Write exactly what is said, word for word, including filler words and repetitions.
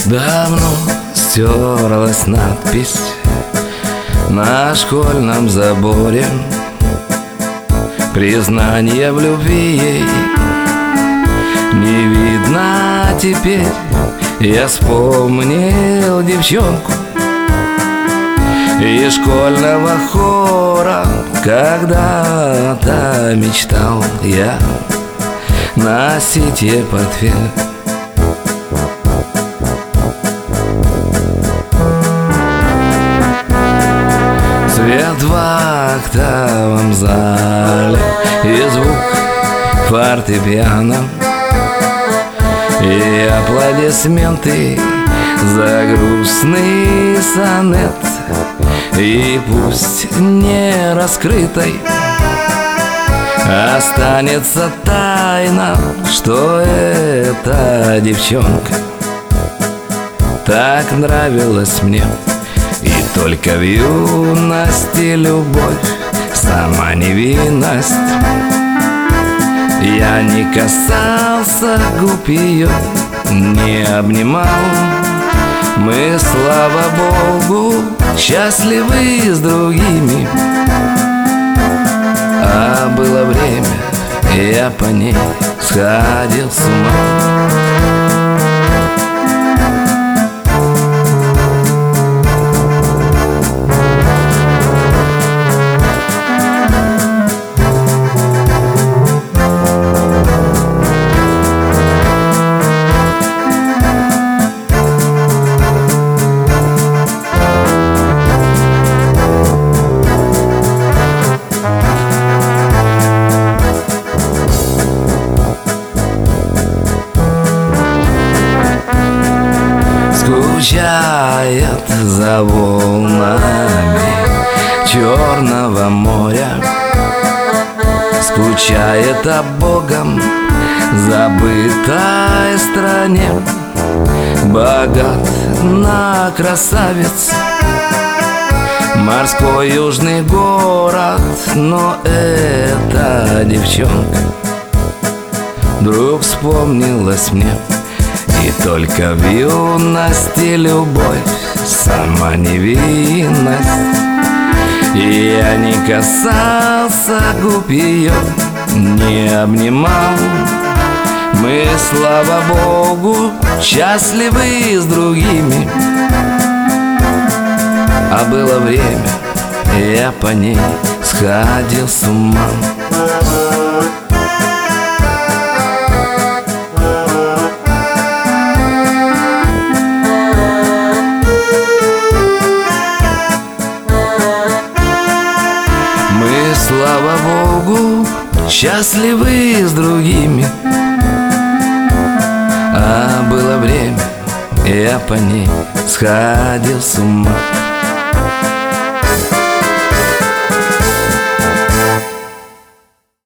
Давно стерлась надпись на школьном заборе, признание в любви ей не видно теперь. Я вспомнил девчонку из школьного хора, когда-то мечтал я носить ей портфель. Свет в октавом зале и звук фортепиано, и аплодисменты за грустный сонет. И пусть не раскрытой останется тайна, что эта девчонка так нравилась мне. И только в юности любовь, сама невинность. Я не касался губ ее, не обнимал. Мы, слава Богу, счастливы с другими. А было время, я по ней сходил с ума. Скучает за волнами Черного моря, скучает о Богом забытой стране. Богат на красавиц морской южный город, но эта девчонка вдруг вспомнилась мне. И только в юности любовь, сама невинность. И я не касался губ ее, не обнимал. Мы, слава Богу, счастливы с другими. А было время, я по ней сходил с ума. Слава Богу, счастливы с другими. А было время, я по ней сходил с ума.